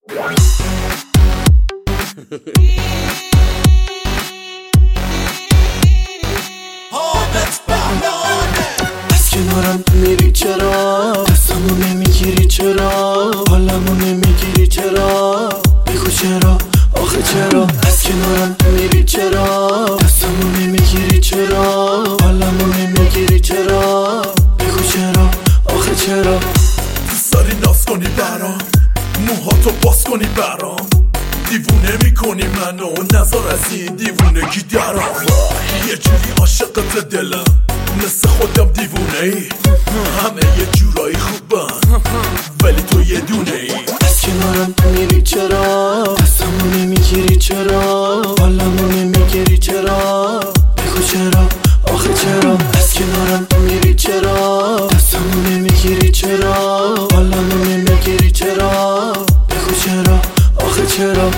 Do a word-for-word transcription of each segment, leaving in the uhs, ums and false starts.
از کنارم میری چرا؟ دستمو نمیگیری چرا؟ حالمو نمیگیری چرا؟ بگو چرا؟ آخه چرا؟ از کنارم میری چرا؟ دستمو نمیگیری چرا؟ حالمو نمیگیری چرا؟ بگو چرا؟ آخه چرا؟ دوست داری ناز کنی برام، موهاتو باز کنی برام، دیوونه میکنی منو، نظر از این دیوونگی درام. یه جوری عاشقت دلم، مثل خودم دیوونه ای، همه یه جورایی خوبن ولی تو یه دونه ای. از کنارم میری چرا؟ دستمو نمیگیری چرا؟ حالمو نمیگیری چرا؟ بگو چرا؟ آخه چرا؟ از کنارم میری چرا؟ دستمو نمیگیری چرا؟ حالمو نمیگیری چرا؟ بگو چرا؟ آخه چرا؟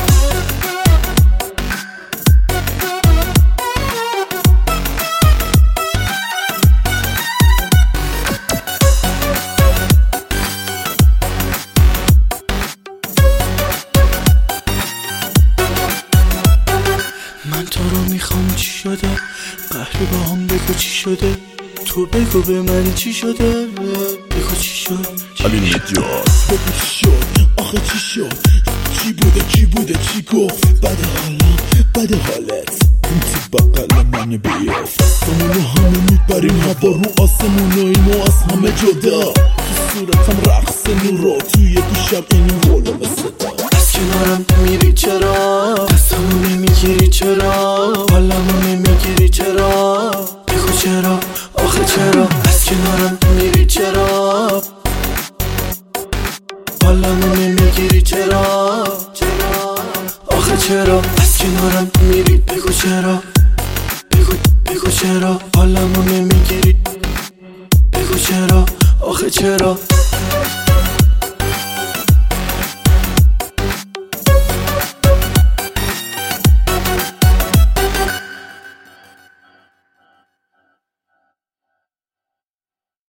من تو رو میخوام، چی شده؟ قهری با هم بگو چی شده؟ تو بگو به من چی شده؟ بگو چی شد؟ علی نجات بگو شد، آخه چی شد؟ چی بوده چی بوده چی گفت؟ بد حالم بد حالت، اون تو بقل من بیافت، همونو همه میبریم هوا رو آسمون و اینو از همه جدا، تو صورتم رقص نورا، توی گوشم این ولوم صدا. از کنارم میری چرا؟ دستمو نمیگیری چرا؟ حالمو نمیگیری چرا؟ بگو چرا؟ آخه چرا؟ از کنارم میری چرا؟ حالمو نمیگیری چرا؟ چرا؟ آخه چرا؟ از کنارم میری، بگو چرا؟ بگو بگو چرا؟ حالمو نمیگیری، بگو چرا؟ آخه چرا؟